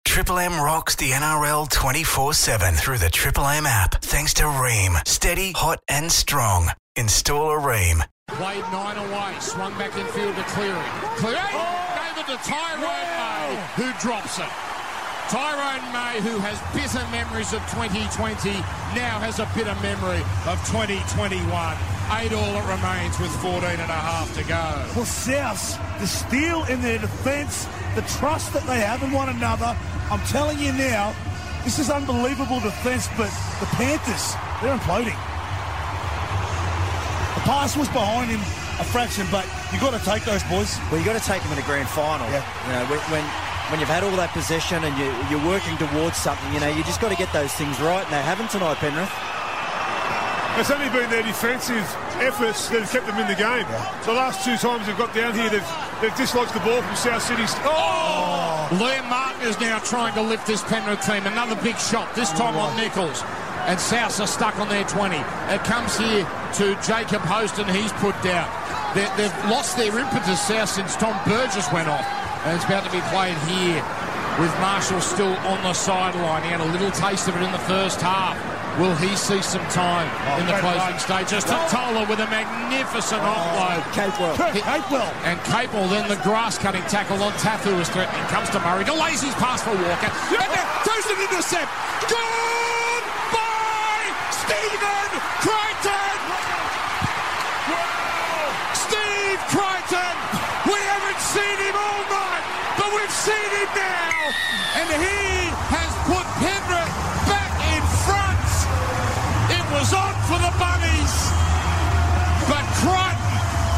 Triple M rocks the NRL 24/7 through the Triple M app. Thanks to Ream. Steady, hot and strong. Install a Ream. Played 9 away, swung back in field to Cleary. Gave it to Tyrone May, who drops it. Tyrone May, who has bitter memories of 2020, now has a bitter memory of 2021. 8 all it remains with 14 and a half to go. Well, Souths, the steel in their defence, the trust that they have in one another, I'm telling you now, this is unbelievable defence, but the Panthers, they're imploding. The pass was behind him a fraction, but you've got to take those boys. Well, you've got to take them in a grand final. Yeah. You know, when you've had all that possession and you're working towards something, you know, you just got to get those things right, and they haven't tonight, Penrith. It's only been their defensive efforts that have kept them in the game. Yeah. So the last 2 times they've got down here, they've dislodged the ball from South Sydney. Liam Martin is now trying to lift this Penrith team. Another big shot, this time on Nichols. And Souths are stuck on their 20. It comes here to Jacob Host, and he's put down. They've lost their impetus, South, since Tom Burgess went off. And it's about to be played here with Marshall still on the sideline. He had a little taste of it in the first half. Will he see some time in the closing stages? Totola with a magnificent offload. Capewell. And Capewell, then the grass-cutting tackle on Tafu is threatening. Comes to Murray. Delays his pass for Walker. And now throws an intercept. Gone by Stephen Crichton! Steve Crichton! We haven't seen him all night, but we've seen him now. And he has put Penrith back in front. It was on for the Bunnies, but Crichton,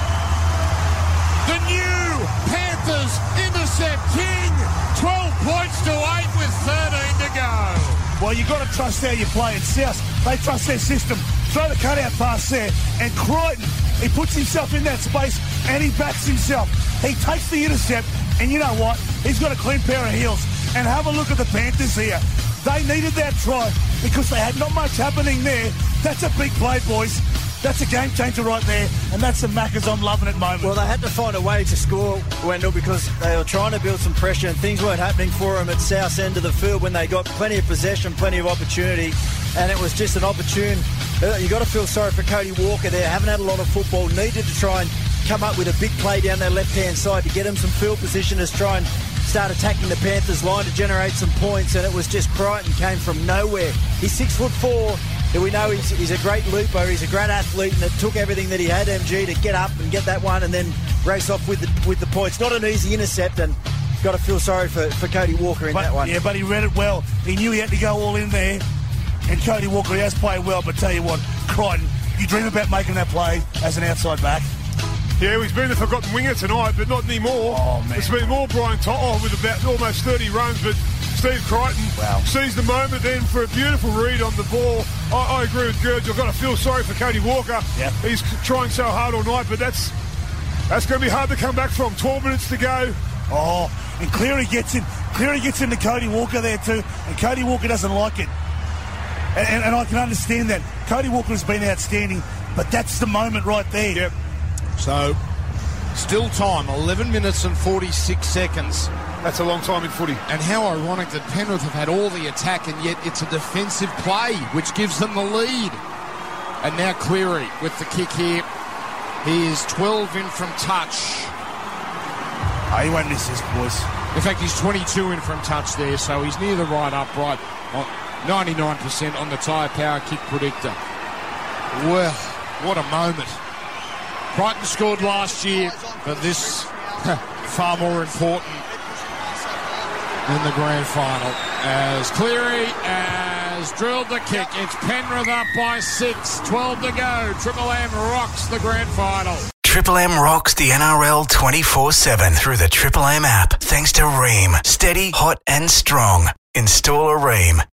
the new Panthers intercept king, 12 points to 8 with 13 to go. Well, you've got to trust how you play. And South, they trust their system. Throw the cutout pass there. And Crichton, he puts himself in that space and he backs himself. He takes the intercept, and you know what? He's got a clean pair of heels. And have a look at the Panthers here. They needed that try because they had not much happening there. That's a big play, boys. That's a game changer right there, and that's the Maccas I'm loving at the moment. Well, they had to find a way to score, Wendell, because they were trying to build some pressure and things weren't happening for them at South end of the field when they got plenty of possession, plenty of opportunity, and it was just an opportune. You got to feel sorry for Cody Walker there. Haven't had a lot of football. Needed to try and come up with a big play down their left-hand side to get him some field position to try and start attacking the Panthers line to generate some points, and it was just Crichton came from nowhere. He's 6'4". We know he's a great looper, he's a great athlete, and it took everything that he had, MG, to get up and get that one and then race off with the points. Not an easy intercept, and got to feel sorry for Cody Walker in that one. Yeah, but he read it well. He knew he had to go all in there, and Cody Walker, he has played well, but tell you what, Crichton, you dream about making that play as an outside back. Yeah, he's been the forgotten winger tonight, but not anymore. Oh, man. It's been more Brian To'o with about almost 30 runs, but Steve Crichton sees the moment then for a beautiful read on the ball. I agree with Gurge. I've got to feel sorry for Cody Walker. Yep. He's trying so hard all night, but that's going to be hard to come back from. 12 minutes to go. Oh, and Cleary gets in. Cleary gets into Cody Walker there too, and Cody Walker doesn't like it. And I can understand that. Cody Walker has been outstanding, but that's the moment right there. Yep. So, still time, 11 minutes and 46 seconds. That's a long time in footy. And how ironic that Penrith have had all the attack, and yet it's a defensive play, which gives them the lead. And now Cleary with the kick here. He is 12 in from touch. Oh, he won't miss this, boys. In fact, he's 22 in from touch there, so he's near the right upright. 99% on the Tyre Power kick predictor. Well, what a moment. Crichton scored last year, but this far more important in the grand final. As Cleary has drilled the kick. It's Penrith up by 6. 12 to go. Triple M rocks the grand final. Triple M rocks the NRL 24/7 through the Triple M app. Thanks to Ream. Steady, hot and strong. Install a Ream.